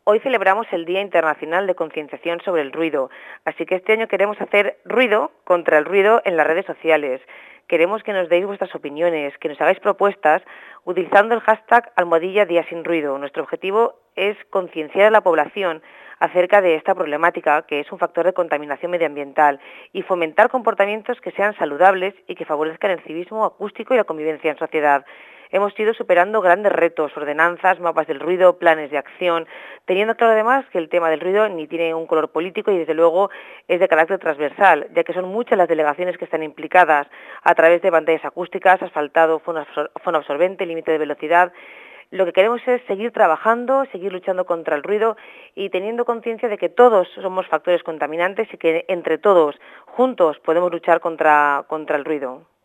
Hoy celebramos el Día Internacional de Concienciación sobre el Ruido, así que este año queremos hacer ruido contra el ruido en las redes sociales. Queremos que nos deis vuestras opiniones, que nos hagáis propuestas utilizando el hashtag #Día Sin Ruido. Nuestro objetivo es concienciar a la población acerca de esta problemática, que es un factor de contaminación medioambiental, y fomentar comportamientos que sean saludables y que favorezcan el civismo acústico y la convivencia en sociedad. Hemos ido superando grandes retos, ordenanzas, mapas del ruido, planes de acción, teniendo claro además que el tema del ruido ni tiene un color político y desde luego es de carácter transversal, ya que son muchas las delegaciones que están implicadas a través de pantallas acústicas, asfaltado, fono absorbente, límite de velocidad. Lo que queremos es seguir trabajando, seguir luchando contra el ruido y teniendo conciencia de que todos somos factores contaminantes y que entre todos, juntos, podemos luchar contra el ruido.